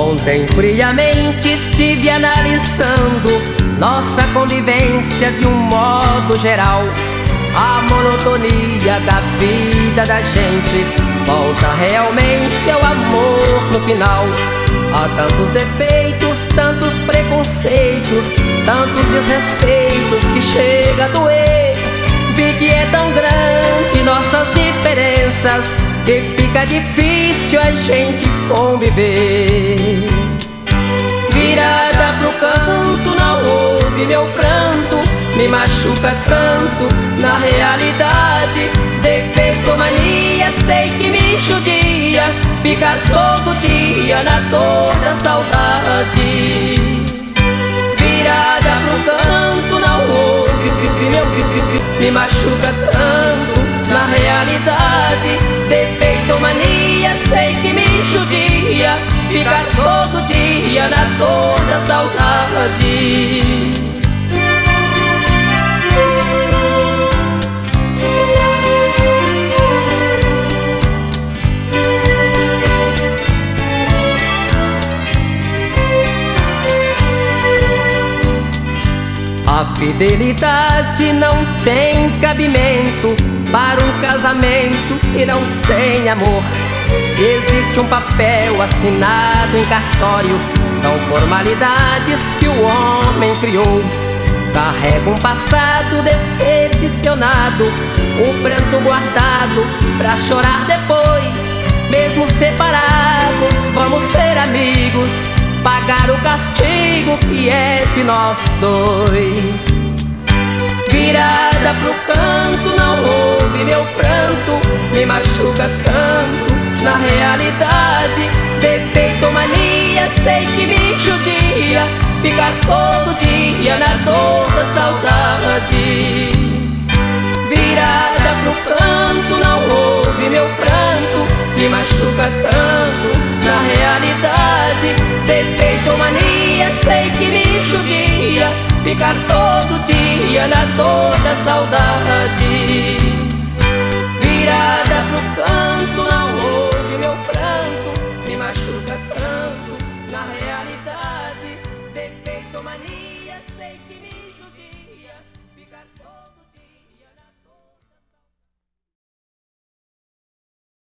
Ontem friamente estive analisando nossa convivência de um modo geral. A monotonia da vida da gente volta realmente ao amor no final. Há tantos defeitos, tantos preconceitos, tantos desrespeitos que chega a doer. Vi que é tão grande nossas diferenças que fica difícil a gente conviver. Virada pro canto, não ouve meu pranto, me machuca tanto na realidade. Defeito, mania, sei que me judia, ficar todo dia na dor da saudade. Virada pro canto, não ouve me machuca tanto na realidade. Defeito, mania, sei que me judia, ficar todo dia na dor da saudade. A fidelidade não tem cabimento para um casamento que não tem amor. Se existe um papel assinado em cartório, são formalidades que o homem criou. Carrega um passado decepcionado, o pranto guardado pra chorar depois. Mesmo separados, vamos ser amigos, pagar o castigo que é de nós dois. Virada pro canto, não ouve meu pranto, me machuca tanto na realidade. Defeito, mania, sei que me judia, ficar todo dia na dor da saudade. Virada pro canto, não ouve meu pranto, me machuca tanto na realidade. Defeito, mania, sei que me judia, ficar todo dia na dor da saudade.